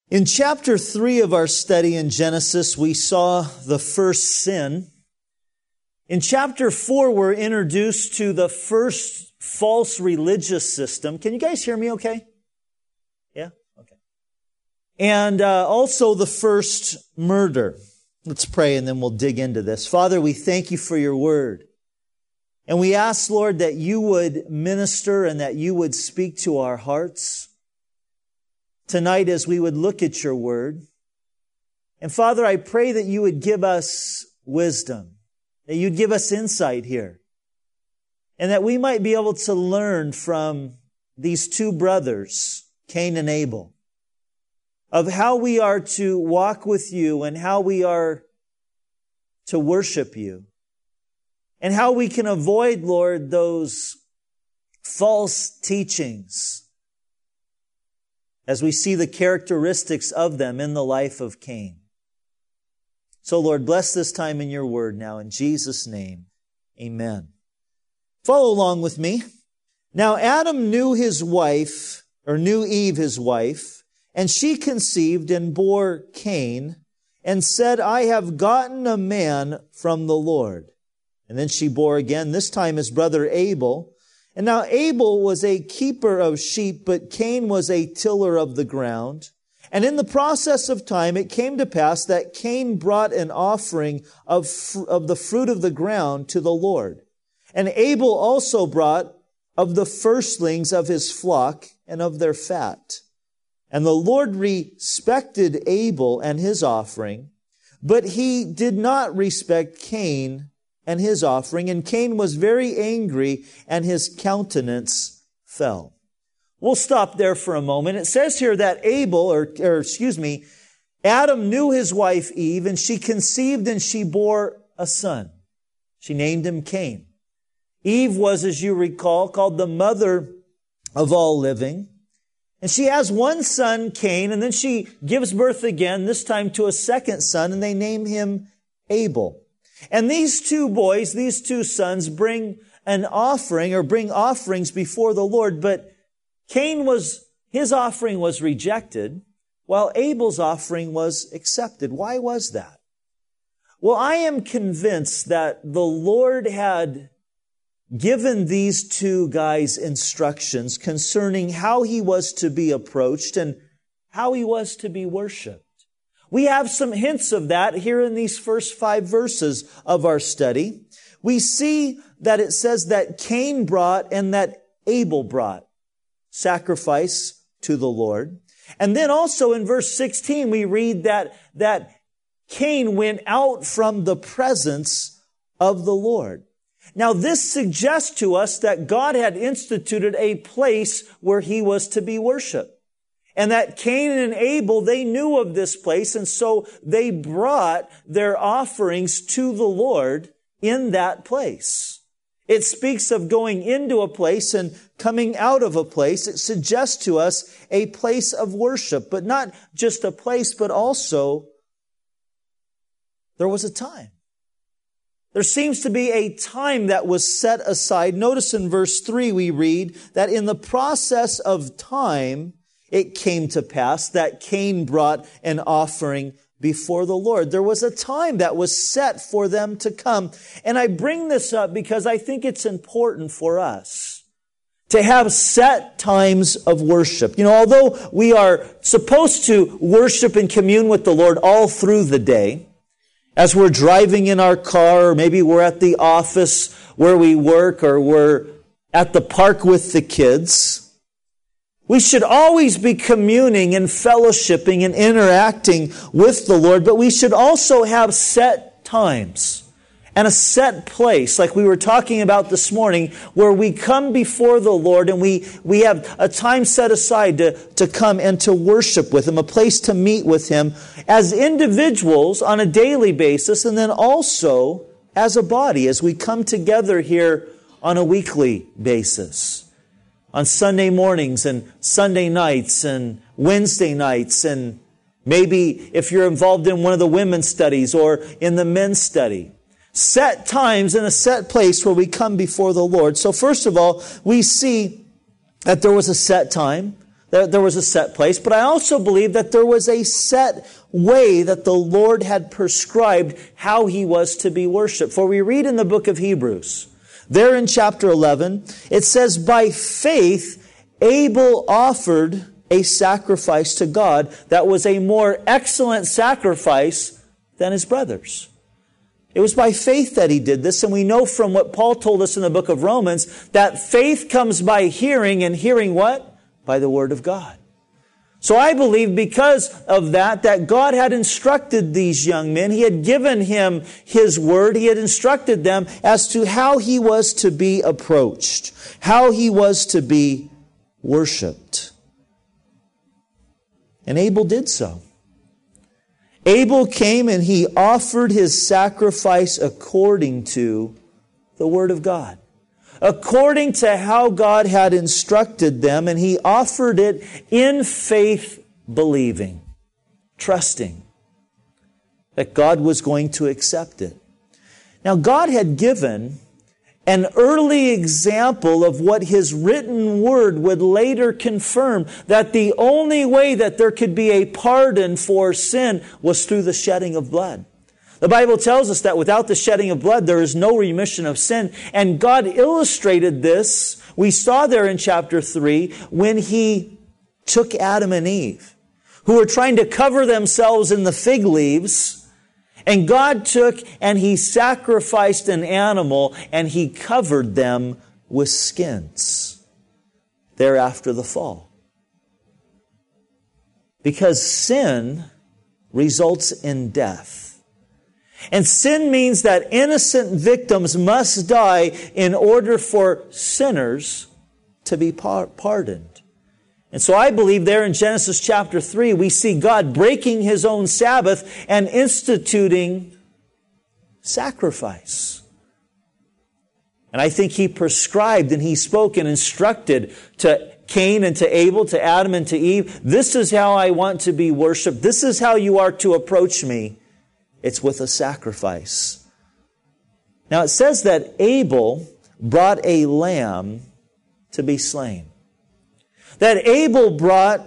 In chapter 3 of our study in Genesis, we saw the first sin. In chapter 4, we're introduced to the first false religious system. Can you guys hear me okay? Yeah? Okay. And also the first murder. Let's pray and then we'll dig into this. Father, we thank you for your word. And we ask, Lord, that you would minister and that you would speak to our hearts tonight as we would look at your word. And Father, I pray that you would give us wisdom, that you'd give us insight here, and that we might be able to learn from these two brothers, Cain and Abel, of how we are to walk with you and how we are to worship you, and how we can avoid, Lord, those false teachings as we see the characteristics of them in the life of Cain. So, Lord, bless this time in your word now. In Jesus' name, amen. Follow along with me. Now, Adam knew his wife, or knew Eve, his wife, and she conceived and bore Cain, and said, I have gotten a man from the Lord. And then she bore again, this time his brother Abel. And now Abel was a keeper of sheep, but Cain was a tiller of the ground. And in the process of time, it came to pass that Cain brought an offering of the fruit of the ground to the Lord. And Abel also brought of the firstlings of his flock and of their fat. And the Lord respected Abel and his offering, but he did not respect Cain and his offering, and Cain was very angry, and his countenance fell. We'll stop there for a moment. It says here that Adam knew his wife Eve, and she conceived and she bore a son. She named him Cain. Eve was, as you recall, called the mother of all living. And she has one son, Cain, and then she gives birth again, this time to a second son, and they name him Abel. And these two boys, these two sons, bring an offering or bring offerings before the Lord. But his offering was rejected, while Abel's offering was accepted. Why was that? Well, I am convinced that the Lord had given these two guys instructions concerning how he was to be approached and how he was to be worshiped. We have some hints of that here in these first 5 verses of our study. We see that it says that Cain brought and that Abel brought sacrifice to the Lord. And then also in verse 16, we read that Cain went out from the presence of the Lord. Now, this suggests to us that God had instituted a place where he was to be worshiped. And that Cain and Abel, they knew of this place, and so they brought their offerings to the Lord in that place. It speaks of going into a place and coming out of a place. It suggests to us a place of worship, but not just a place, but also there was a time. There seems to be a time that was set aside. Notice in verse 3 we read that in the process of time, it came to pass that Cain brought an offering before the Lord. There was a time that was set for them to come. And I bring this up because I think it's important for us to have set times of worship. Although we are supposed to worship and commune with the Lord all through the day, as we're driving in our car, or maybe we're at the office where we work, or we're at the park with the kids, we should always be communing and fellowshipping and interacting with the Lord, but we should also have set times and a set place, like we were talking about this morning, where we come before the Lord and we have a time set aside to come and to worship with Him, a place to meet with Him as individuals on a daily basis, and then also as a body as we come together here on a weekly basis. On Sunday mornings and Sunday nights and Wednesday nights, and maybe if you're involved in one of the women's studies or in the men's study. Set times in a set place where we come before the Lord. So first of all, we see that there was a set time there was a set place, but I also believe that there was a set way that the Lord had prescribed how He was to be worshiped. For we read in the book of Hebrews, there in chapter 11, it says, by faith, Abel offered a sacrifice to God that was a more excellent sacrifice than his brothers. It was by faith that he did this, and we know from what Paul told us in the book of Romans that faith comes by hearing, and hearing what? By the Word of God. So I believe because of that God had instructed these young men. He had given him His Word. He had instructed them as to how he was to be approached, how he was to be worshipped. And Abel did so. Abel came and he offered his sacrifice according to the Word of God, according to how God had instructed them, and he offered it in faith, believing, trusting that God was going to accept it. Now, God had given an early example of what His written Word would later confirm, that the only way that there could be a pardon for sin was through the shedding of blood. The Bible tells us that without the shedding of blood, there is no remission of sin. And God illustrated this. We saw there in chapter 3 when He took Adam and Eve, who were trying to cover themselves in the fig leaves. And God took and He sacrificed an animal and He covered them with skins thereafter the fall. Because sin results in death. And sin means that innocent victims must die in order for sinners to be pardoned. And so I believe there in Genesis chapter 3, we see God breaking His own Sabbath and instituting sacrifice. And I think He prescribed and He spoke and instructed to Cain and to Abel, to Adam and to Eve, this is how I want to be worshiped. This is how you are to approach me. It's with a sacrifice. Now it says that Abel brought a lamb to be slain. That Abel brought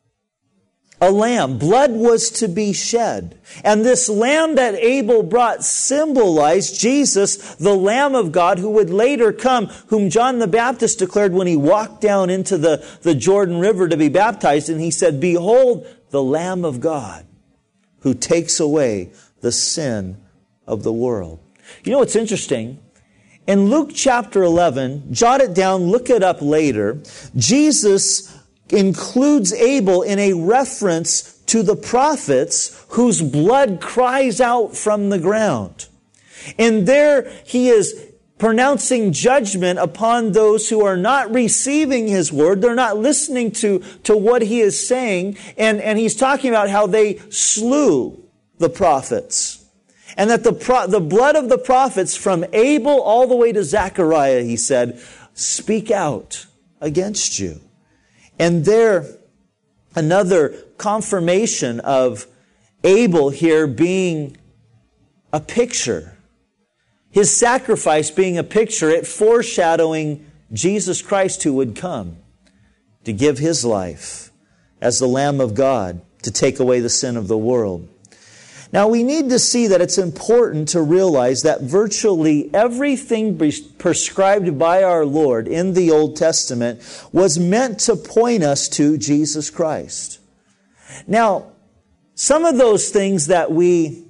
a lamb. Blood was to be shed. And this lamb that Abel brought symbolized Jesus, the Lamb of God, who would later come, whom John the Baptist declared when he walked down into the Jordan River to be baptized. And he said, behold, the Lamb of God, who takes away the sin of the world. You know what's interesting? In Luke chapter 11, jot it down, look it up later, Jesus includes Abel in a reference to the prophets whose blood cries out from the ground. And there He is pronouncing judgment upon those who are not receiving His Word. They're not listening to what He is saying. And He's talking about how they slew the prophets. And that the blood of the prophets from Abel all the way to Zechariah, He said, speak out against you. And there, another confirmation of Abel here being a picture. His sacrifice being a picture, it foreshadowing Jesus Christ who would come to give His life as the Lamb of God to take away the sin of the world. Now, we need to see that it's important to realize that virtually everything prescribed by our Lord in the Old Testament was meant to point us to Jesus Christ. Now, some of those things that we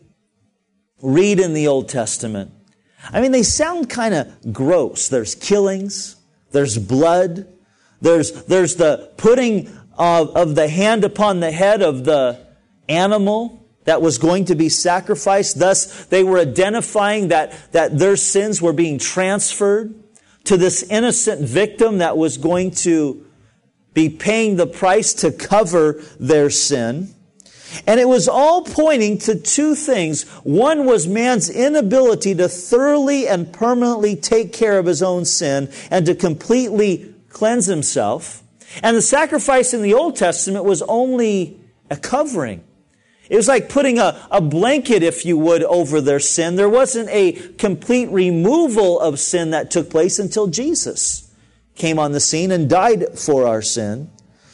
read in the Old Testament, I mean, they sound kind of gross. There's killings, there's blood, there's the putting of the hand upon the head of the animal that was going to be sacrificed. Thus, they were identifying that their sins were being transferred to this innocent victim that was going to be paying the price to cover their sin. And it was all pointing to two things. One was man's inability to thoroughly and permanently take care of his own sin and to completely cleanse himself. And the sacrifice in the Old Testament was only a covering. It was like putting a blanket, if you would, over their sin. There wasn't a complete removal of sin that took place until Jesus came on the scene and died for our sin.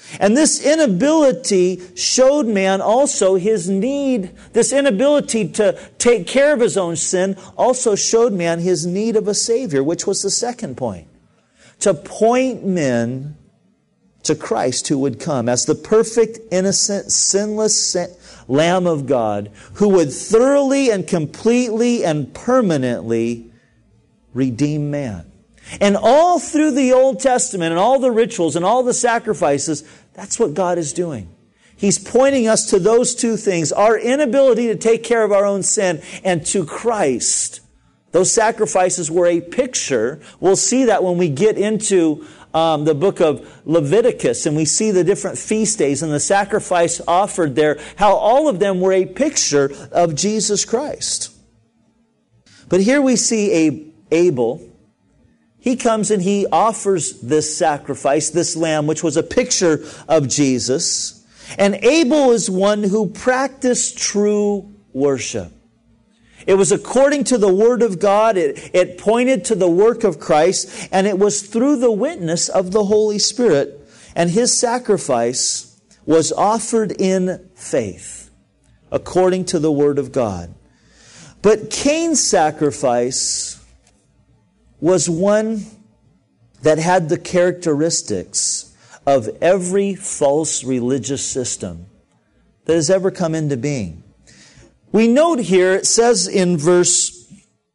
And this inability showed man also his need. This inability to take care of his own sin also showed man his need of a Savior, which was the second point. To point men to Christ who would come as the perfect, innocent, sinless Lamb of God, who would thoroughly and completely and permanently redeem man. And all through the Old Testament and all the rituals and all the sacrifices, that's what God is doing. He's pointing us to those two things, our inability to take care of our own sin and to Christ. Those sacrifices were a picture. We'll see that when we get into the book of Leviticus and we see the different feast days and the sacrifice offered there, how all of them were a picture of Jesus Christ. But here we see Abel. He comes and he offers this sacrifice, this lamb, which was a picture of Jesus. And Abel is one who practiced true worship. It was according to the Word of God. It pointed to the work of Christ. And it was through the witness of the Holy Spirit. And his sacrifice was offered in faith, according to the Word of God. But Cain's sacrifice was one that had the characteristics of every false religious system that has ever come into being. We note here, it says in verse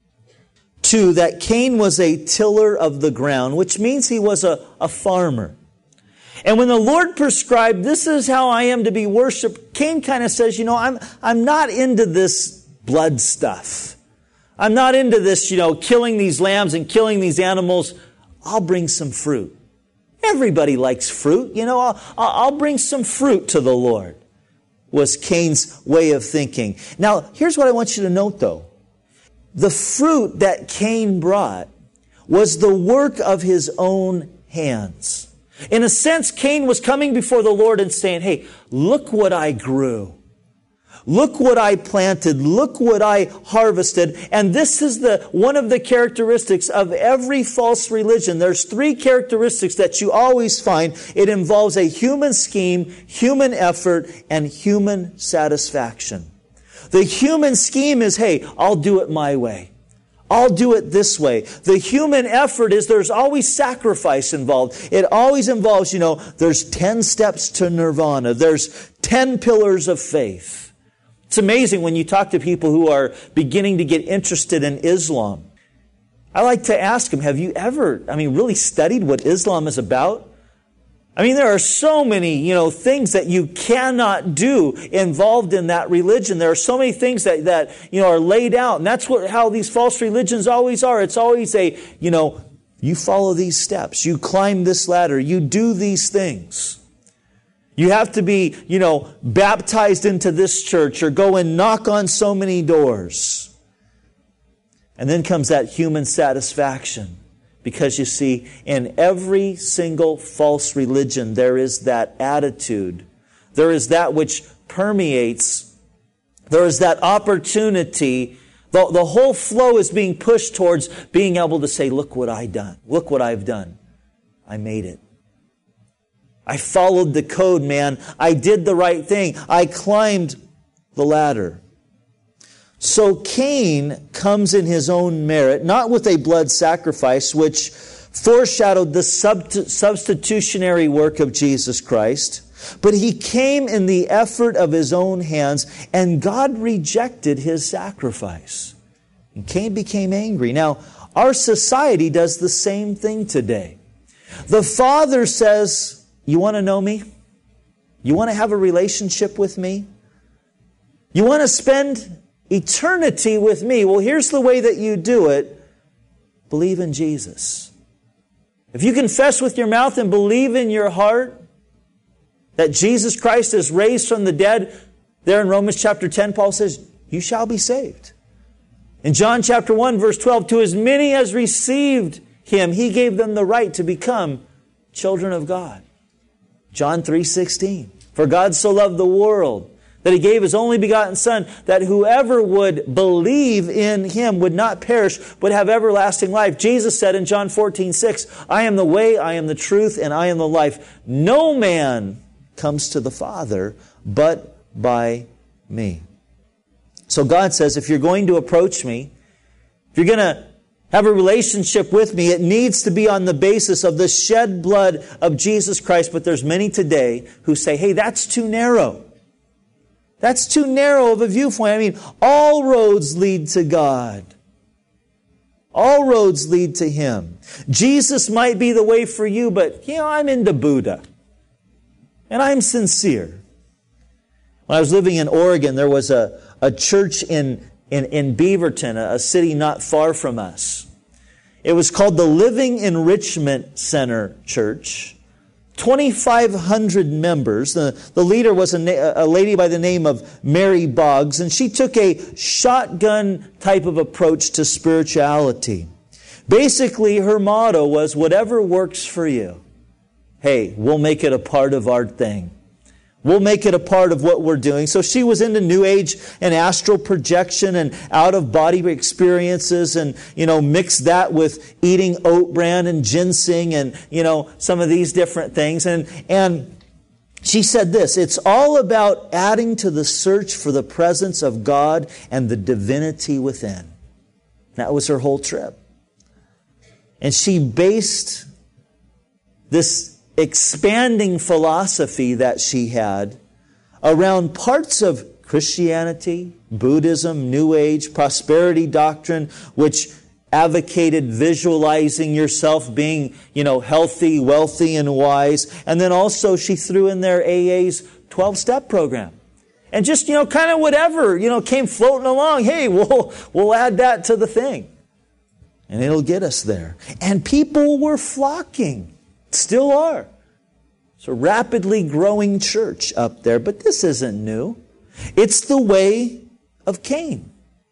2 that Cain was a tiller of the ground, which means he was a farmer. And when the Lord prescribed, this is how I am to be worshiped, Cain kind of says, I'm not into this blood stuff. I'm not into this, killing these lambs and killing these animals. I'll bring some fruit. Everybody likes fruit. I'll bring some fruit to the Lord, was Cain's way of thinking. Now, here's what I want you to note, though. The fruit that Cain brought was the work of his own hands. In a sense, Cain was coming before the Lord and saying, hey, look what I grew. Look what I planted. Look what I harvested. And this is one of the characteristics of every false religion. There's three characteristics that you always find. It involves a human scheme, human effort, and human satisfaction. The human scheme is, hey, I'll do it my way. I'll do it this way. The human effort is there's always sacrifice involved. It always involves, there's 10 steps to nirvana. There's 10 pillars of faith. It's amazing when you talk to people who are beginning to get interested in Islam. I like to ask them, have you ever, really studied what Islam is about? There are so many, things that you cannot do involved in that religion. There are so many things that are laid out. And that's how these false religions always are. It's always you follow these steps. You climb this ladder. You do these things. You have to be, baptized into this church or go and knock on so many doors. And then comes that human satisfaction. Because you see, in every single false religion, there is that attitude. There is that which permeates. There is that opportunity. The whole flow is being pushed towards being able to say, look what I've done. Look what I've done. I made it. I followed the code, man. I did the right thing. I climbed the ladder. So Cain comes in his own merit, not with a blood sacrifice, which foreshadowed the substitutionary work of Jesus Christ, but he came in the effort of his own hands, and God rejected his sacrifice. And Cain became angry. Now, our society does the same thing today. The Father says, you want to know me? You want to have a relationship with me? You want to spend eternity with me? Well, here's the way that you do it. Believe in Jesus. If you confess with your mouth and believe in your heart that Jesus Christ is raised from the dead, there in Romans chapter 10, Paul says, you shall be saved. In John chapter 1, verse 12, to as many as received Him, He gave them the right to become children of God. John 3:16. For God so loved the world that He gave His only begotten Son, that whoever would believe in Him would not perish, but have everlasting life. Jesus said in John 14:6, I am the way, I am the truth, and I am the life. No man comes to the Father but by me. So God says, if you're going to approach me, if you're going to have a relationship with me, it needs to be on the basis of the shed blood of Jesus Christ. But there's many today who say, hey, that's too narrow. That's too narrow of a viewpoint. I mean, all roads lead to God. All roads lead to Him. Jesus might be the way for you, but, I'm into Buddha. And I'm sincere. When I was living in Oregon, there was a church in Beaverton, a city not far from us. It was called the Living Enrichment Center Church. 2,500 members. The leader was a lady by the name of Mary Boggs, and she took a shotgun type of approach to spirituality. Basically, her motto was, whatever works for you. Hey, we'll make it a part of our thing. We'll make it a part of what we're doing. So she was into New Age and astral projection and out-of-body experiences and, mixed that with eating oat bran and ginseng and, some of these different things. And she said this, it's all about adding to the search for the presence of God and the divinity within. That was her whole trip. And she based this expanding philosophy that she had around parts of Christianity, Buddhism, New Age, prosperity doctrine, which advocated visualizing yourself being, healthy, wealthy, and wise. And then also she threw in there AA's 12-step program. And just, kind of whatever, came floating along. Hey, we'll add that to the thing. And it'll get us there. And people were flocking. Still are. It's a rapidly growing church up there, but this isn't new. It's the way of Cain.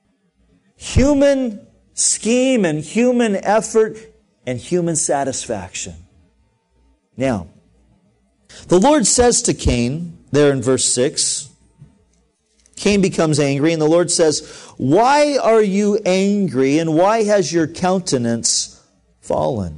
Human scheme and human effort and human satisfaction. Now, the Lord says to Cain, there in verse 6, Cain becomes angry, and the Lord says, why are you angry, and why has your countenance fallen?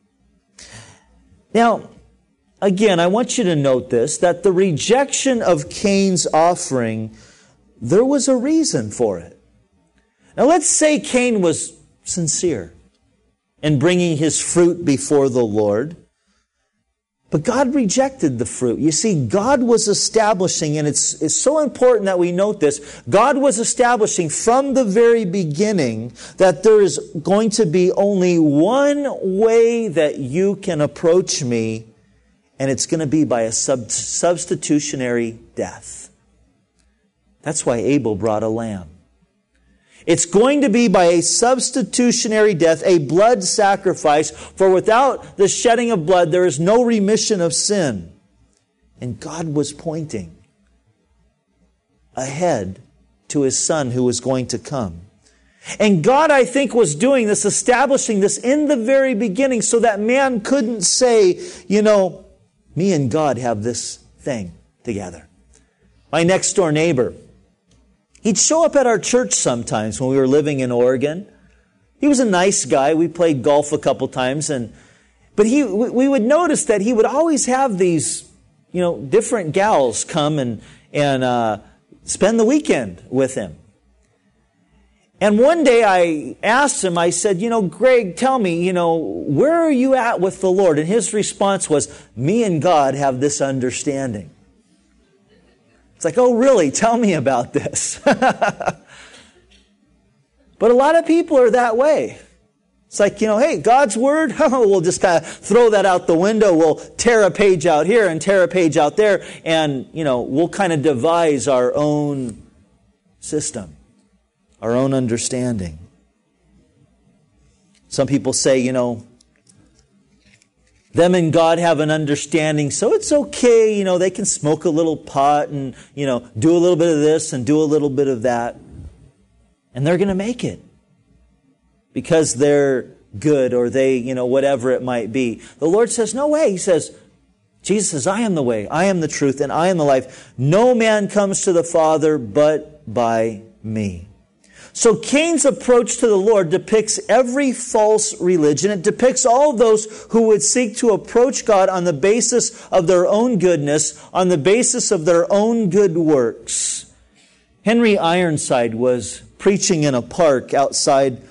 Now, again, I want you to note this, that the rejection of Cain's offering, there was a reason for it. Now, let's say Cain was sincere in bringing his fruit before the Lord, but God rejected the fruit. You see, God was establishing, and it's so important that we note this, God was establishing from the very beginning that there is going to be only one way that you can approach me, and it's going to be by a substitutionary death. That's why Abel brought a lamb. It's going to be by a substitutionary death, a blood sacrifice, for without the shedding of blood, there is no remission of sin. And God was pointing ahead to His Son who was going to come. And God, I think, was doing this, establishing this in the very beginning so that man couldn't say, me and God have this thing together. My next door neighbor, he'd show up at our church sometimes when we were living in Oregon. He was a nice guy. We played golf a couple times, but we would notice that he would always have these, different gals come and spend the weekend with him. And one day I asked him, I said, Greg, tell me, where are you at with the Lord? And his response was, me and God have this understanding. It's like, oh, really? Tell me about this. But a lot of people are that way. It's like, hey, God's Word, we'll just kind of throw that out the window. We'll tear a page out here and tear a page out there. And, we'll kind of devise our own system, our own understanding. Some people say, them and God have an understanding, so it's okay, they can smoke a little pot and, do a little bit of this and do a little bit of that. And they're going to make it. Because they're good or they, whatever it might be. The Lord says, no way. He says, Jesus says, I am the way, I am the truth, and I am the life. No man comes to the Father but by me. So Cain's approach to the Lord depicts every false religion. It depicts all those who would seek to approach God on the basis of their own goodness, on the basis of their own good works. Henry Ironside was preaching in a park outside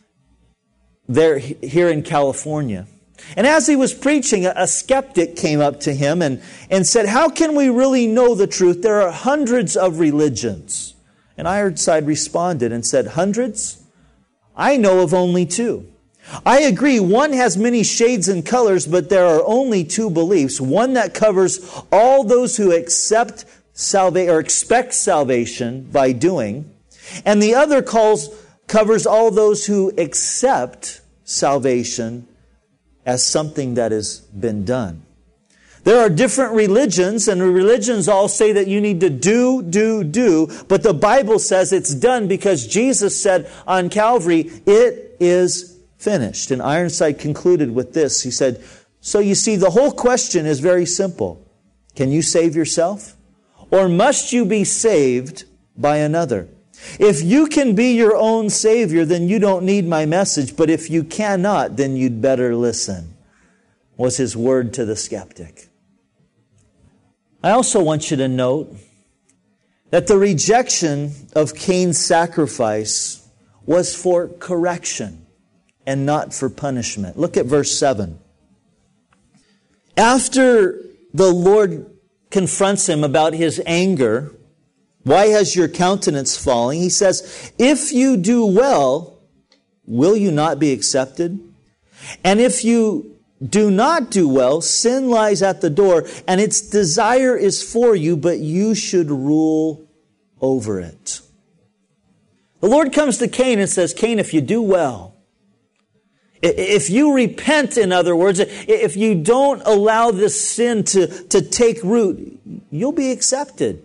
here in California. And as he was preaching, a skeptic came up to him and said, "How can we really know the truth? There are hundreds of religions." And Ironside responded and said, "Hundreds? I know of only two. I agree, one has many shades and colors, but there are only two beliefs. One that covers all those who accept salvation or expect salvation by doing, and the other covers all those who accept salvation as something that has been done." There are different religions, and the religions all say that you need to do, but the Bible says it's done because Jesus said on Calvary, "It is finished." And Ironside concluded with this. He said, "So you see, the whole question is very simple. Can you save yourself? Or must you be saved by another? If you can be your own Savior, then you don't need my message, but if you cannot, then you'd better listen," was his word to the skeptic. I also want you to note that the rejection of Cain's sacrifice was for correction and not for punishment. Look at verse 7. After the Lord confronts him about his anger, "Why has your countenance fallen?" He says, "If you do well, will you not be accepted? And if you do not do well, sin lies at the door, and its desire is for you, but you should rule over it." The Lord comes to Cain and says, "Cain, if you do well, if you repent, in other words, if you don't allow this sin to take root, you'll be accepted.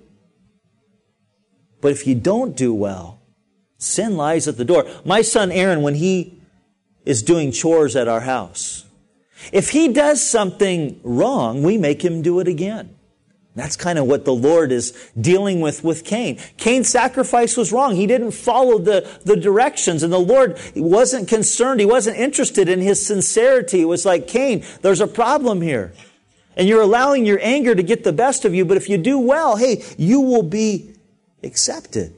But if you don't do well, sin lies at the door." My son Aaron, when he is doing chores at our house, if he does something wrong, we make him do it again. That's kind of what the Lord is dealing with Cain. Cain's sacrifice was wrong. He didn't follow the directions, and the Lord wasn't concerned. He wasn't interested in his sincerity. It was like, "Cain, there's a problem here. And you're allowing your anger to get the best of you, but if you do well, hey, you will be accepted.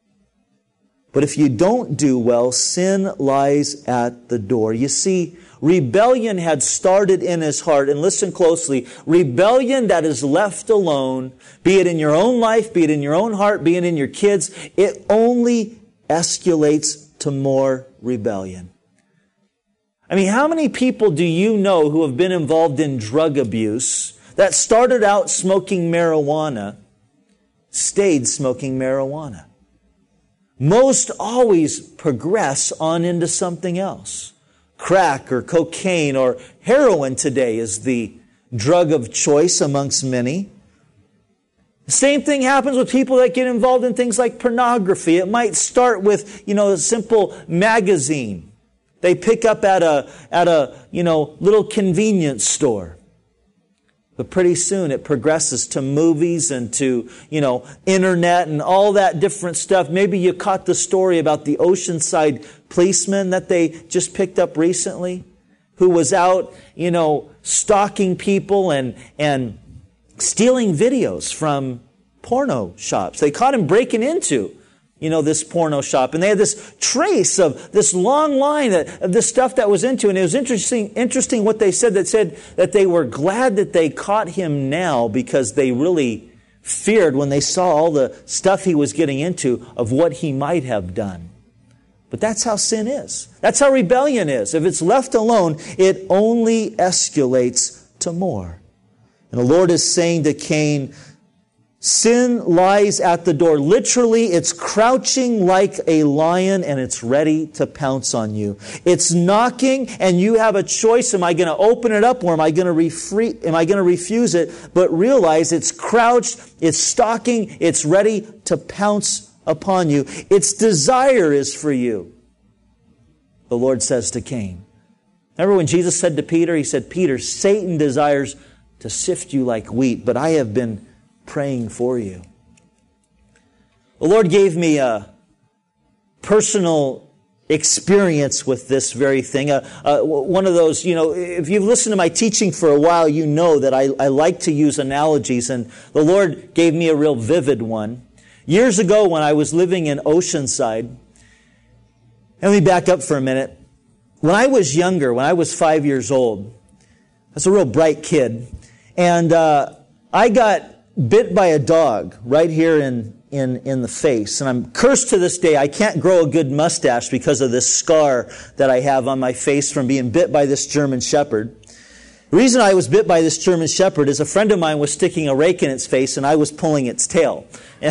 But if you don't do well, sin lies at the door." You see, rebellion had started in his heart. And listen closely. Rebellion that is left alone, be it in your own life, be it in your own heart, be it in your kids, it only escalates to more rebellion. I mean, how many people do you know who have been involved in drug abuse that started out smoking marijuana, stayed smoking marijuana? Most always progress on into something else. Crack or cocaine or heroin today is the drug of choice amongst many. The same thing happens with people that get involved in things like pornography. It might start with, a simple magazine they pick up at a little convenience store. But pretty soon it progresses to movies and to, internet and all that different stuff. Maybe you caught the story about the Oceanside policeman that they just picked up recently, who was out, stalking people and stealing videos from porno shops. They caught him breaking into, this porno shop. And they had this trace of this long line of this stuff that was into. And it was interesting what they said. That said that they were glad that they caught him now, because they really feared when they saw all the stuff he was getting into of what he might have done. But that's how sin is. That's how rebellion is. If it's left alone, it only escalates to more. And the Lord is saying to Cain, sin lies at the door. Literally, it's crouching like a lion and it's ready to pounce on you. It's knocking and you have a choice. Am I going to open it up or am I going to refuse it? But realize it's crouched, it's stalking, it's ready to pounce upon you. Its desire is for you. The Lord says to Cain. Remember when Jesus said to Peter, He said, "Peter, Satan desires to sift you like wheat, but I have been praying for you." The Lord gave me a personal experience with this very thing. One of those, if you've listened to my teaching for a while, you know that I like to use analogies, and the Lord gave me a real vivid one. Years ago when I was living in Oceanside, let me back up for a minute. When I was younger, when I was 5 years old, I was a real bright kid, and I got bit by a dog right here in the face. And I'm cursed to this day. I can't grow a good mustache because of this scar that I have on my face from being bit by this German Shepherd. The reason I was bit by this German Shepherd is a friend of mine was sticking a rake in its face and I was pulling its tail.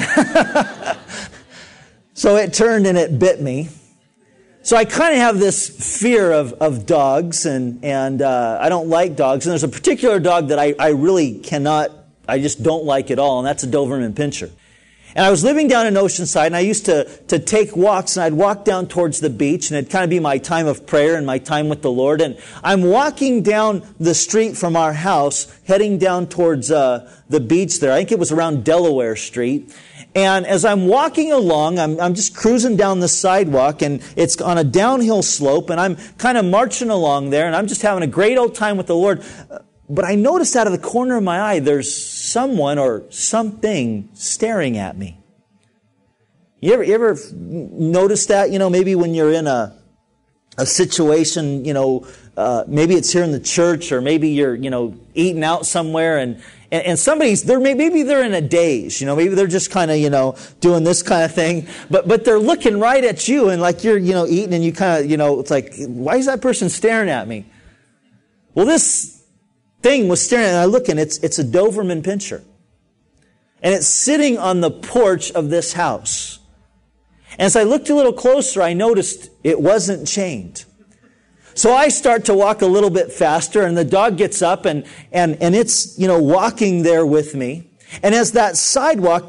So it turned and it bit me. So I kind of have this fear of dogs, and I don't like dogs. And there's a particular dog that I really cannot, I just don't like at all, and that's a Doberman Pinscher. And I was living down in Oceanside, and I used to take walks, and I'd walk down towards the beach, and it'd kind of be my time of prayer and my time with the Lord. And I'm walking down the street from our house, heading down towards the beach there. I think it was around Delaware Street. And as I'm walking along, I'm just cruising down the sidewalk, and it's on a downhill slope, and I'm kind of marching along there, and I'm just having a great old time with the Lord. But I noticed out of the corner of my eye, there's someone or something staring at me. You ever notice that? Maybe when you're in a situation, maybe it's here in the church, or maybe you're, eating out somewhere, and somebody's there. Maybe they're in a daze. Maybe they're just kind of, doing this kind of thing. But they're looking right at you, and like you're, eating, and you kind of, it's like, why is that person staring at me? Well, this thing was staring, and I look, and it's a Doberman Pinscher. And it's sitting on the porch of this house. And as I looked a little closer, I noticed it wasn't chained. So I start to walk a little bit faster, and the dog gets up, and it's, walking there with me. And as that sidewalk,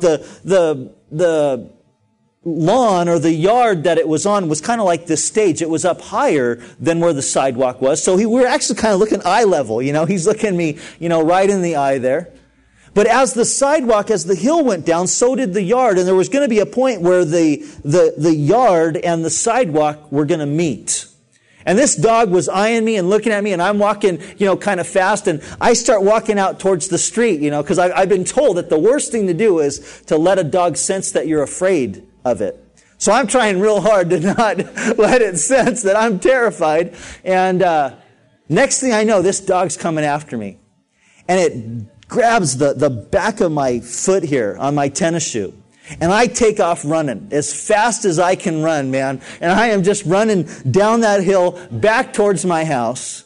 the lawn or the yard that it was on was kind of like this stage. It was up higher than where the sidewalk was. So we were actually kind of looking eye level. He's looking me, right in the eye there. But as the hill went down, so did the yard. And there was going to be a point where the yard and the sidewalk were going to meet. And this dog was eyeing me and looking at me, and I'm walking, kind of fast, and I start walking out towards the street, because I've been told that the worst thing to do is to let a dog sense that you're afraid of it. So I'm trying real hard to not let it sense that I'm terrified. And next thing I know, this dog's coming after me. And it grabs the back of my foot here on my tennis shoe. And I take off running as fast as I can run, man. And I am just running down that hill back towards my house.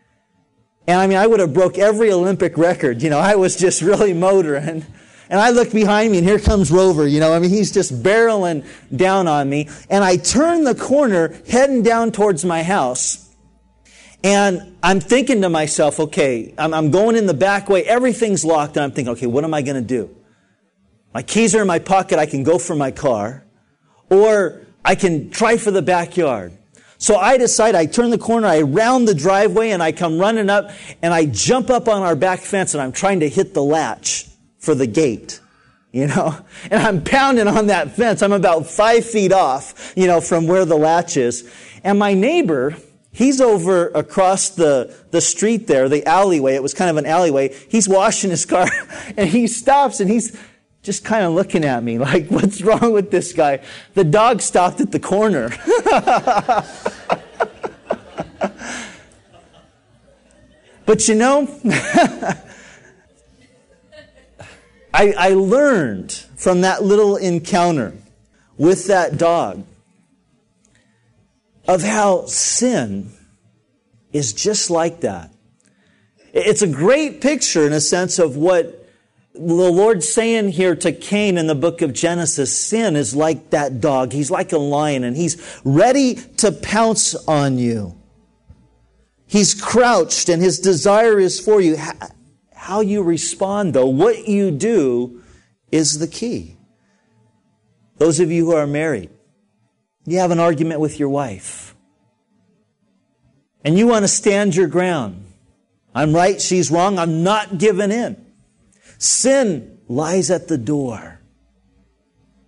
And I would have broke every Olympic record. I was just really motoring. And I look behind me, and here comes Rover, he's just barreling down on me. And I turn the corner, heading down towards my house. And I'm thinking to myself, okay, I'm going in the back way, everything's locked, and I'm thinking, okay, what am I going to do? My keys are in my pocket, I can go for my car, or I can try for the backyard. So I decide, I turn the corner, I round the driveway, and I come running up, and I jump up on our back fence, and I'm trying to hit the latch for the gate, and I'm pounding on that fence. I'm about 5 feet off, from where the latch is. And my neighbor, he's over across the street there, the alleyway. It was kind of an alleyway. He's washing his car, and he stops, and he's just kind of looking at me like, what's wrong with this guy? The dog stopped at the corner. But I learned from that little encounter with that dog of how sin is just like that. It's a great picture in a sense of what the Lord's saying here to Cain in the book of Genesis. Sin is like that dog. He's like a lion, and he's ready to pounce on you. He's crouched, and his desire is for you. How you respond, though, what you do, is the key. Those of you who are married, you have an argument with your wife, and you want to stand your ground. I'm right, she's wrong, I'm not giving in. Sin lies at the door.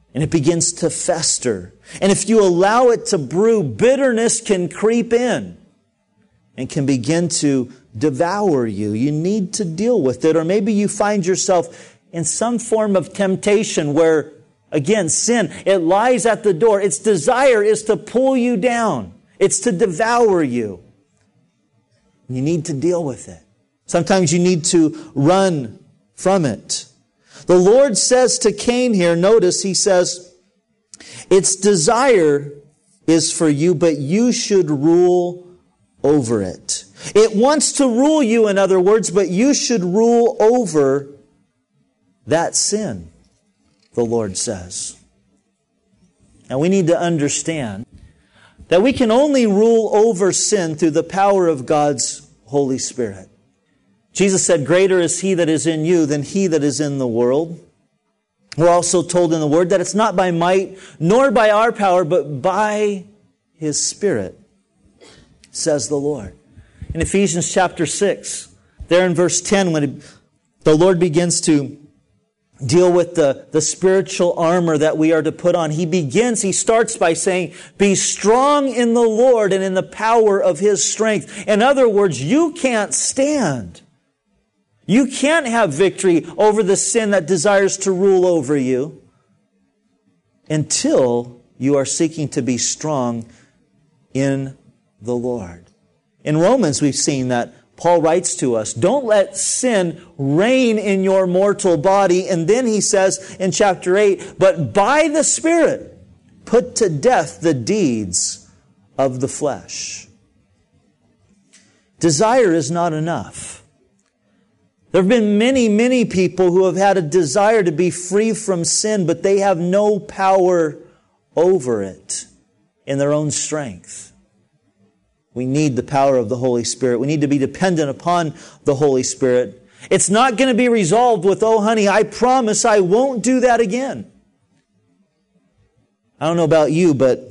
And it begins to fester. And if you allow it to brew, bitterness can creep in and can begin to devour you. You need to deal with it. Or maybe you find yourself in some form of temptation where, again, sin, it lies at the door. Its desire is to pull you down. It's to devour you. You need to deal with it. Sometimes you need to run from it. The Lord says to Cain here, notice he says, its desire is for you, but you should rule over it. It wants to rule you, in other words, but you should rule over that sin, the Lord says. Now we need to understand that we can only rule over sin through the power of God's Holy Spirit. Jesus said, greater is He that is in you than he that is in the world. We're also told in the Word that it's not by might nor by our power, but by His Spirit, says the Lord. In Ephesians chapter 6, there in verse 10, when the Lord begins to deal with the spiritual armor that we are to put on, He starts by saying, be strong in the Lord and in the power of His strength. In other words, you can't stand. You can't have victory over the sin that desires to rule over you until you are seeking to be strong in the Lord. In Romans, we've seen that Paul writes to us, don't let sin reign in your mortal body. And then he says in chapter 8, but by the Spirit, put to death the deeds of the flesh. Desire is not enough. There have been many, many people who have had a desire to be free from sin, but they have no power over it in their own strength. We need the power of the Holy Spirit. We need to be dependent upon the Holy Spirit. It's not going to be resolved with, oh honey, I promise I won't do that again. I don't know about you, but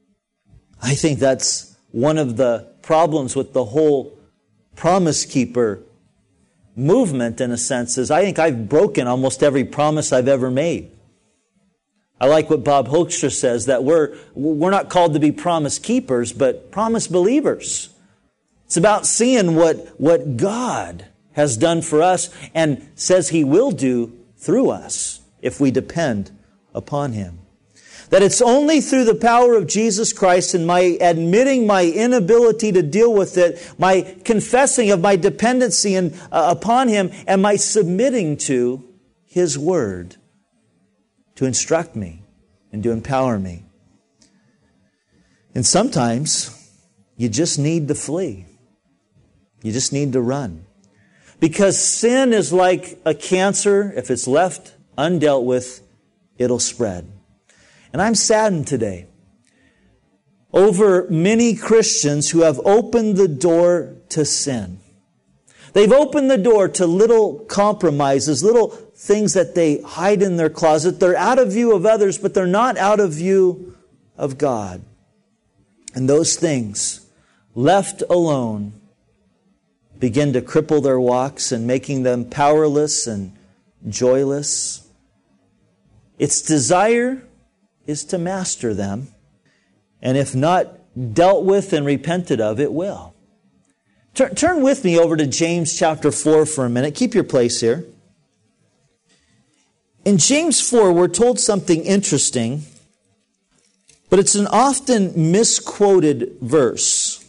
I think that's one of the problems with the whole Promise Keeper movement, in a sense, is I think I've broken almost every promise I've ever made. I like what Bob Hoekstra says, that we're not called to be promise keepers, but promise believers. It's about seeing what God has done for us and says He will do through us if we depend upon Him. That it's only through the power of Jesus Christ and my admitting my inability to deal with it, my confessing of my dependency upon Him, and my submitting to His Word to instruct me and to empower me. And sometimes you just need to flee. You just need to run. Because sin is like a cancer. If it's left undealt with, it'll spread. And I'm saddened today over many Christians who have opened the door to sin. They've opened the door to little compromises, little things that they hide in their closet. They're out of view of others, but they're not out of view of God. And those things, left alone, begin to cripple their walks and making them powerless and joyless. Its desire is to master them. And if not dealt with and repented of, it will. Turn with me over to James chapter 4 for a minute. Keep your place here. In James 4, we're told something interesting, but it's an often misquoted verse.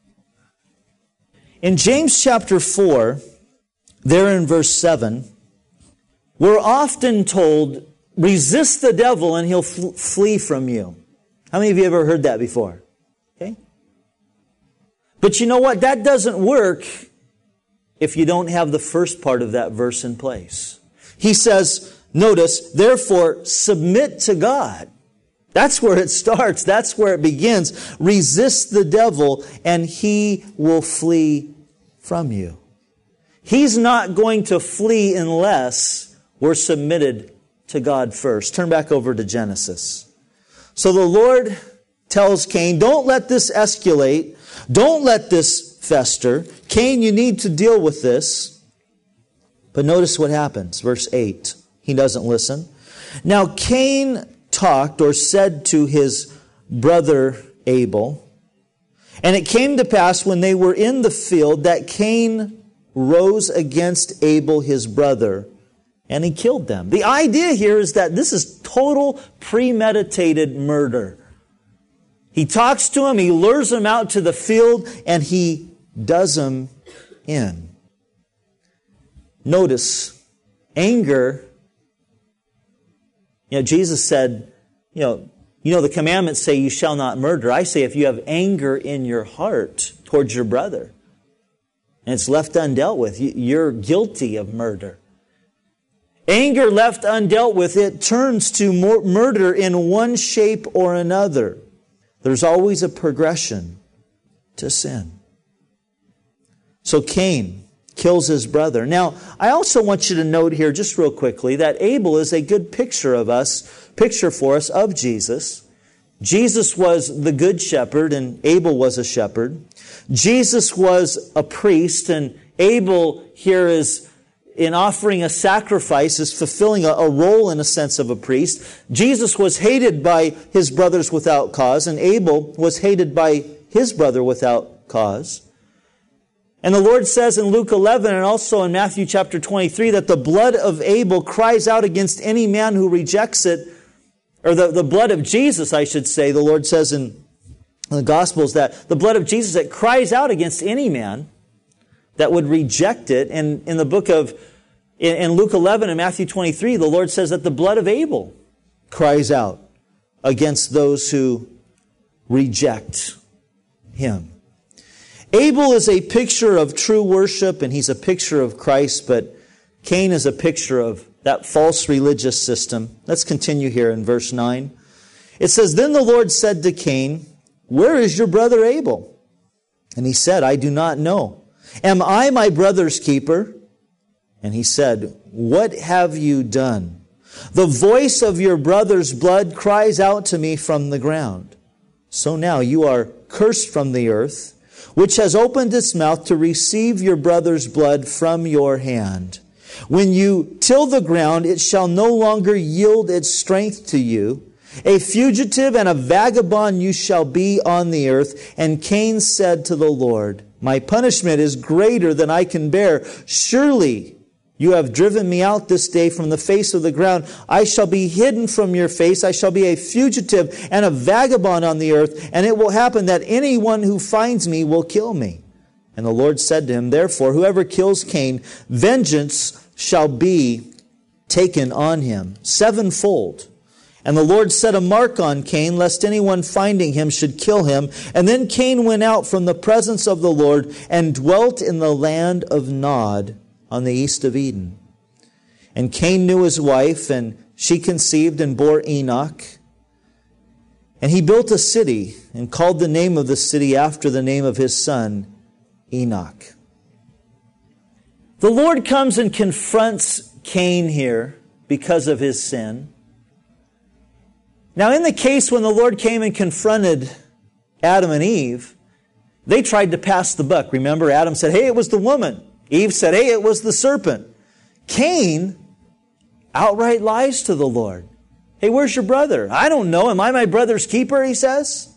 In James chapter 4, there in verse 7, we're often told, resist the devil and he'll flee from you. How many of you ever heard that before? Okay. But you know what? That doesn't work if you don't have the first part of that verse in place. He says, notice, therefore, submit to God. That's where it starts. That's where it begins. Resist the devil and he will flee from you. He's not going to flee unless we're submitted to God first. Turn back over to Genesis. So the Lord tells Cain, don't let this escalate. Don't let this fester. Cain, you need to deal with this. But notice what happens. Verse 8. He doesn't listen. Now Cain talked or said to his brother Abel. And it came to pass when they were in the field that Cain rose against Abel his brother, and he killed them. The idea here is that this is total premeditated murder. He talks to him, he lures him out to the field, and he does him in. Notice, anger, Jesus said, the commandments say you shall not murder. I say if you have anger in your heart towards your brother, and it's left undealt with, you're guilty of murder. Anger left undealt with, it turns to murder in one shape or another. There's always a progression to sin. So Cain kills his brother. Now, I also want you to note here, just real quickly, that Abel is a good picture for us of Jesus. Jesus was the good shepherd, and Abel was a shepherd. Jesus was a priest, and Abel here is, in offering a sacrifice, is fulfilling a role in a sense of a priest. Jesus was hated by his brothers without cause, and Abel was hated by his brother without cause. And the Lord says in Luke 11 and also in Matthew chapter 23 that the blood of Abel cries out against any man who rejects it, or the blood of Jesus, I should say. The Lord says in the Gospels that the blood of Jesus, that cries out against any man that would reject it. And in the book of, in Luke 11 and Matthew 23, the Lord says that the blood of Abel cries out against those who reject him. Abel is a picture of true worship, and he's a picture of Christ, but Cain is a picture of that false religious system. Let's continue here in verse 9. It says, Then the Lord said to Cain, Where is your brother Abel? And he said, I do not know. Am I my brother's keeper? And he said, What have you done? The voice of your brother's blood cries out to me from the ground. So now you are cursed from the earth, which has opened its mouth to receive your brother's blood from your hand. When you till the ground, it shall no longer yield its strength to you. A fugitive and a vagabond you shall be on the earth. And Cain said to the Lord, My punishment is greater than I can bear. Surely you have driven me out this day from the face of the ground. I shall be hidden from your face. I shall be a fugitive and a vagabond on the earth. And it will happen that anyone who finds me will kill me. And the Lord said to him, Therefore, whoever kills Cain, vengeance shall be taken on him sevenfold. And the Lord set a mark on Cain, lest anyone finding him should kill him. And then Cain went out from the presence of the Lord and dwelt in the land of Nod, on the east of Eden. And Cain knew his wife, and she conceived and bore Enoch. And he built a city and called the name of the city after the name of his son, Enoch. The Lord comes and confronts Cain here because of his sin. Now, in the case when the Lord came and confronted Adam and Eve, they tried to pass the buck. Remember, Adam said, Hey, it was the woman. Eve said, Hey, it was the serpent. Cain outright lies to the Lord. Hey, where's your brother? I don't know. Am I my brother's keeper, he says?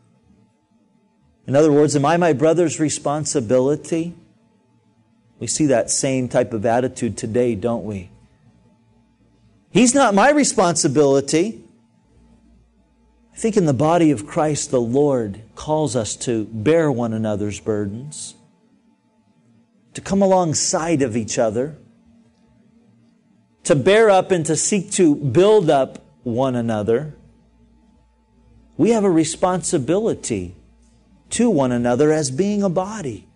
In other words, am I my brother's responsibility? We see that same type of attitude today, don't we? He's not my responsibility. I think in the body of Christ, the Lord calls us to bear one another's burdens, to come alongside of each other, to bear up and to seek to build up one another. We have a responsibility to one another as being a body.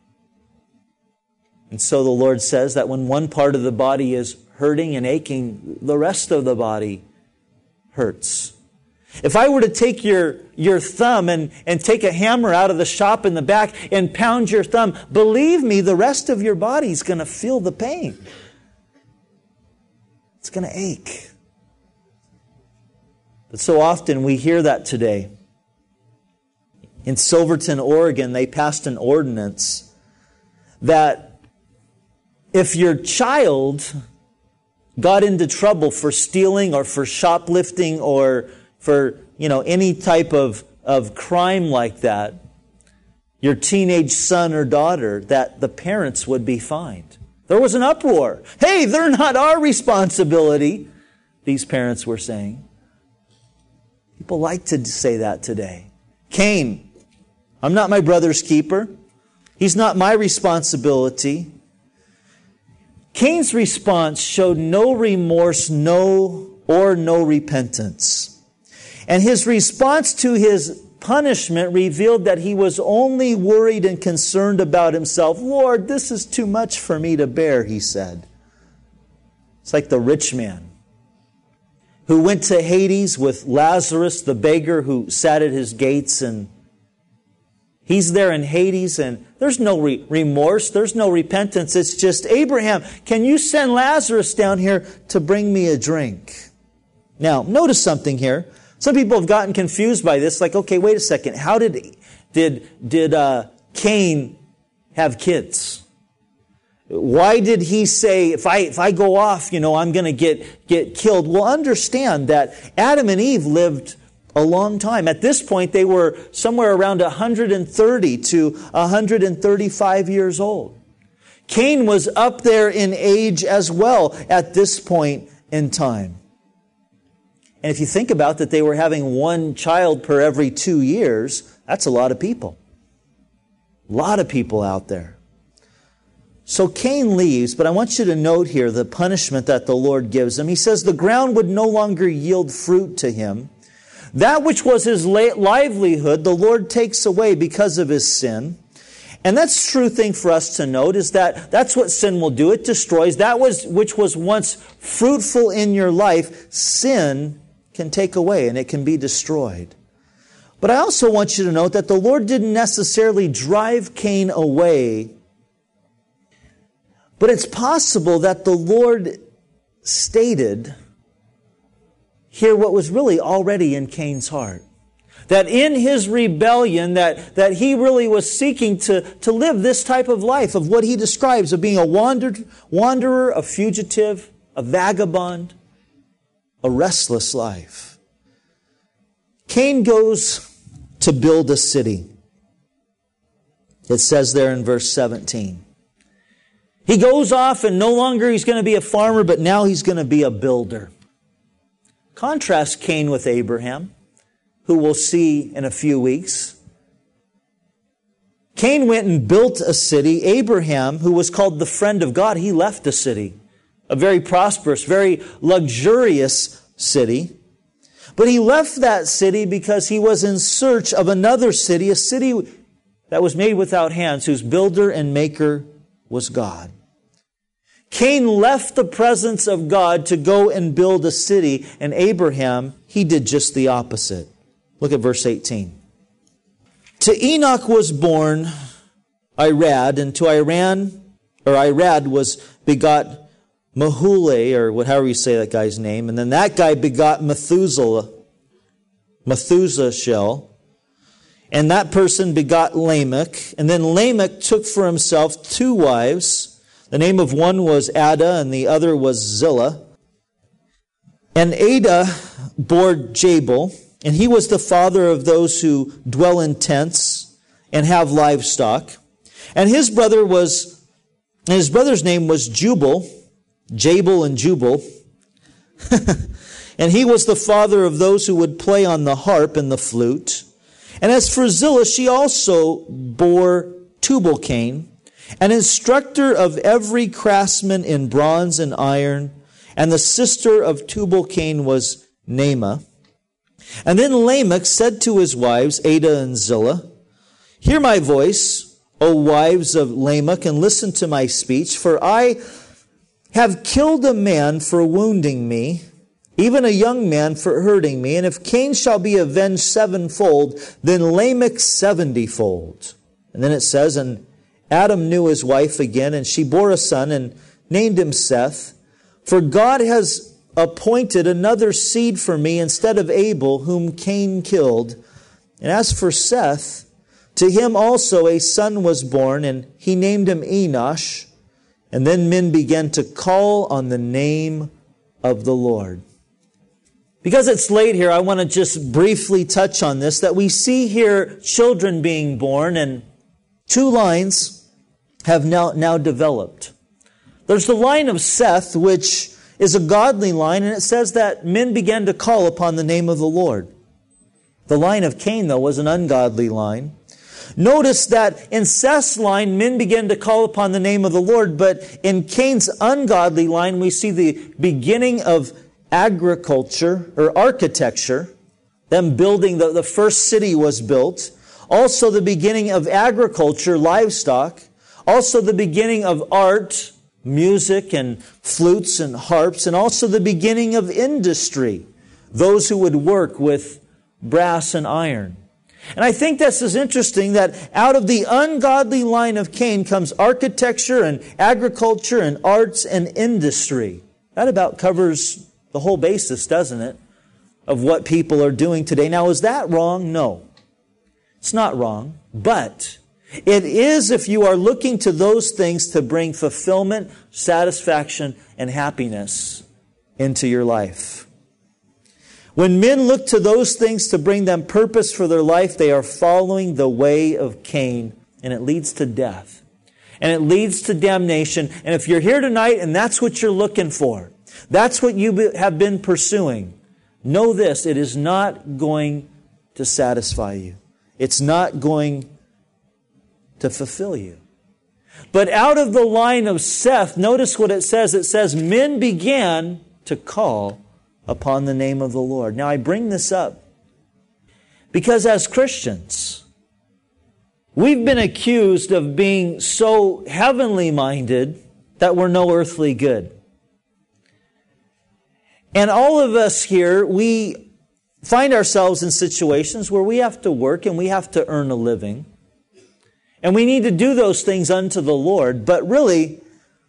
And so the Lord says that when one part of the body is hurting and aching, the rest of the body hurts. If I were to take your thumb and take a hammer out of the shop in the back and pound your thumb, believe me, the rest of your body's going to feel the pain. It's going to ache. But so often we hear that today. In Silverton, Oregon, they passed an ordinance that if your child got into trouble for stealing or for shoplifting or for, any type of crime like that, your teenage son or daughter, that the parents would be fined. There was an uproar. Hey, they're not our responsibility, these parents were saying. People like to say that today. Cain, I'm not my brother's keeper. He's not my responsibility. Cain's response showed no remorse, no repentance. And his response to his punishment revealed that he was only worried and concerned about himself. Lord, this is too much for me to bear, he said. It's like the rich man who went to Hades with Lazarus, the beggar who sat at his gates, and he's there in Hades, and there's no remorse, there's no repentance. It's just, Abraham, can you send Lazarus down here to bring me a drink? Now, notice something here. Some people have gotten confused by this, like, okay, wait a second. How did Cain have kids? Why did he say, if I go off, I'm going to get killed? Well, understand that Adam and Eve lived a long time. At this point, they were somewhere around 130 to 135 years old. Cain was up there in age as well at this point in time. And if you think about that, they were having one child per every 2 years, that's a lot of people. A lot of people out there. So Cain leaves, but I want you to note here the punishment that the Lord gives him. He says the ground would no longer yield fruit to him. That which was his livelihood, the Lord takes away because of his sin. And that's a true thing for us to note, is that that's what sin will do. It destroys. That which was once fruitful in your life, sin can take away and it can be destroyed. But I also want you to note that the Lord didn't necessarily drive Cain away. But it's possible that the Lord stated here what was really already in Cain's heart. That in his rebellion, that he really was seeking to live this type of life, of what he describes of being a wanderer, a fugitive, a vagabond, a restless life. Cain goes to build a city. It says there in verse 17. He goes off and no longer he's going to be a farmer, but now he's going to be a builder. Contrast Cain with Abraham, who we'll see in a few weeks. Cain went and built a city. Abraham, who was called the friend of God, he left a city. A very prosperous, very luxurious city. But he left that city because he was in search of another city, a city that was made without hands, whose builder and maker was God. Cain left the presence of God to go and build a city, and Abraham, he did just the opposite. Look at verse 18. To Enoch was born Irad, and to Irad was begot Mahule, or however you say that guy's name, and then that guy begot Methuselah, and that person begot Lamech, and then Lamech took for himself 2 wives. The name of one was Ada, and the other was Zillah. And Ada bore Jabal, and he was the father of those who dwell in tents and have livestock. And his brother's name was Jubal and Jubal. And he was the father of those who would play on the harp and the flute. And as for Zillah, she also bore Tubal-Cain, an instructor of every craftsman in bronze and iron. And the sister of Tubal-Cain was Naamah. And then Lamech said to his wives, Ada and Zillah, hear my voice, O wives of Lamech, and listen to my speech, for I have killed a man for wounding me, even a young man for hurting me. And if Cain shall be avenged 7-fold, then Lamech 70-fold. And then it says, and Adam knew his wife again, and she bore a son and named him Seth. For God has appointed another seed for me instead of Abel, whom Cain killed. And as for Seth, to him also a son was born, and he named him Enosh. And then men began to call on the name of the Lord. Because it's late here, I want to just briefly touch on this, that we see here children being born, and two lines have now developed. There's the line of Seth, which is a godly line, and it says that men began to call upon the name of the Lord. The line of Cain, though, was an ungodly line. Notice that in Seth's line, men began to call upon the name of the Lord, but in Cain's ungodly line, we see the beginning of agriculture or architecture, them building, the first city was built. Also the beginning of agriculture, livestock. Also the beginning of art, music and flutes and harps. And also the beginning of industry, those who would work with brass and iron. And I think this is interesting that out of the ungodly line of Cain comes architecture and agriculture and arts and industry. That about covers the whole basis, doesn't it, of what people are doing today. Now, is that wrong? No. It's not wrong. But it is if you are looking to those things to bring fulfillment, satisfaction, and happiness into your life. When men look to those things to bring them purpose for their life, they are following the way of Cain, and it leads to death. And it leads to damnation. And if you're here tonight and that's what you're looking for, that's what you have been pursuing, know this, it is not going to satisfy you. It's not going to fulfill you. But out of the line of Seth, notice what it says. It says, men began to call upon the name of the Lord. Now I bring this up because as Christians, we've been accused of being so heavenly minded that we're no earthly good. And all of us here, we find ourselves in situations where we have to work and we have to earn a living. And we need to do those things unto the Lord. But really,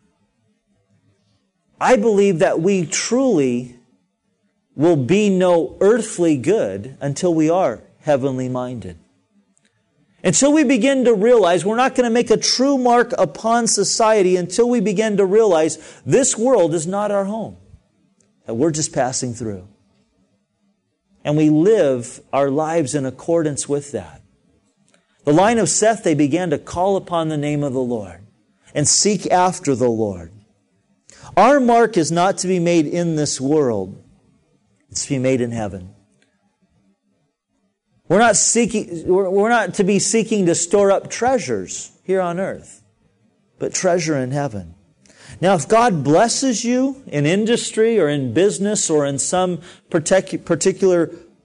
I believe that we truly will be no earthly good until we are heavenly minded. Until we begin to realize we're not going to make a true mark upon society until we begin to realize this world is not our home. That we're just passing through. And we live our lives in accordance with that. The line of Seth, they began to call upon the name of the Lord and seek after the Lord. Our mark is not to be made in this world. It's to be made in heaven. We're not to be seeking to store up treasures here on earth, but treasure in heaven. Now, if God blesses you in industry or in business or in some particular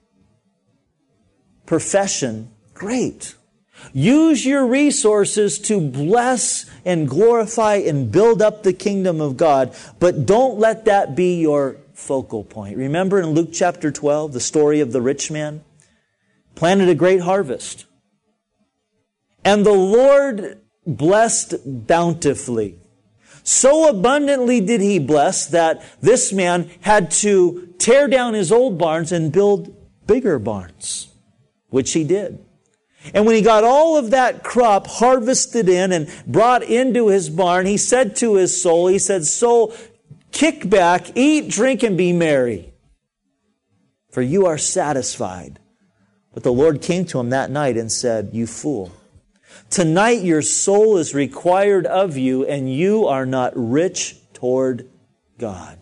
profession, great. Use your resources to bless and glorify and build up the kingdom of God, but don't let that be your focal point. Remember in Luke chapter 12, the story of the rich man? Planted a great harvest. And the Lord blessed bountifully. So abundantly did He bless that this man had to tear down his old barns and build bigger barns, which he did. And when he got all of that crop harvested in and brought into his barn, he said to his soul, he said, "Soul, kick back, eat, drink, and be merry, for you are satisfied." But the Lord came to him that night and said, "You fool, tonight your soul is required of you, and you are not rich toward God."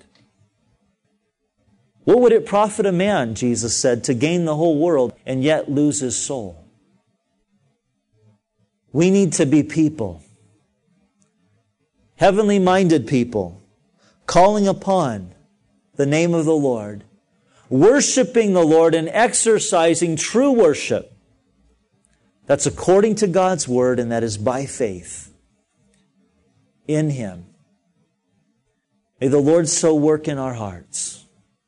What would it profit a man, Jesus said, to gain the whole world and yet lose his soul? We need to be people, heavenly minded people, calling upon the name of the Lord, worshiping the Lord and exercising true worship. That's according to God's Word, and that is by faith in Him. May the Lord so work in our hearts.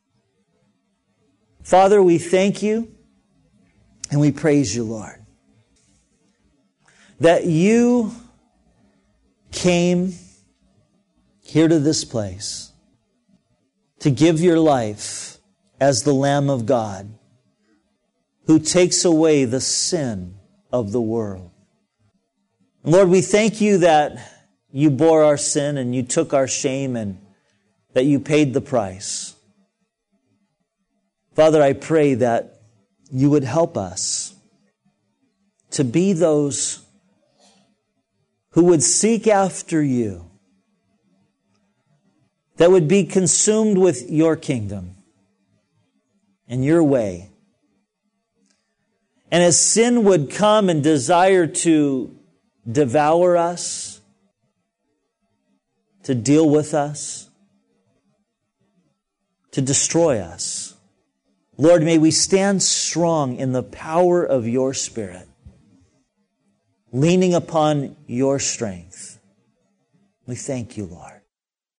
Father, we thank You and we praise You, Lord, that You came here to this place to give Your life as the Lamb of God who takes away the sin of the world. Lord, we thank You that You bore our sin and You took our shame, and that you paid the price. Father, I pray that you would help us to be those who would seek after you, that would be consumed with your kingdom and your way. And as sin would come and desire to devour us, to deal with us, to destroy us, Lord, may we stand strong in the power of your Spirit, leaning upon your strength. We thank you, Lord.